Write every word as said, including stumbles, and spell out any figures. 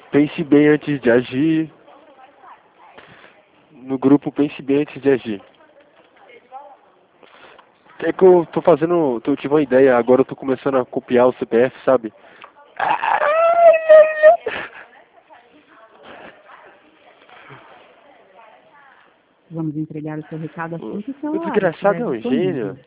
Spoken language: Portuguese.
Pense bem antes de agir. No grupo, pense bem antes de agir. É que eu tô fazendo, eu tive uma ideia, agora eu tô começando a copiar o C P F, sabe? Vamos entregar o seu recado assim que o O celular desgraçado estiver é um disponível. gênio.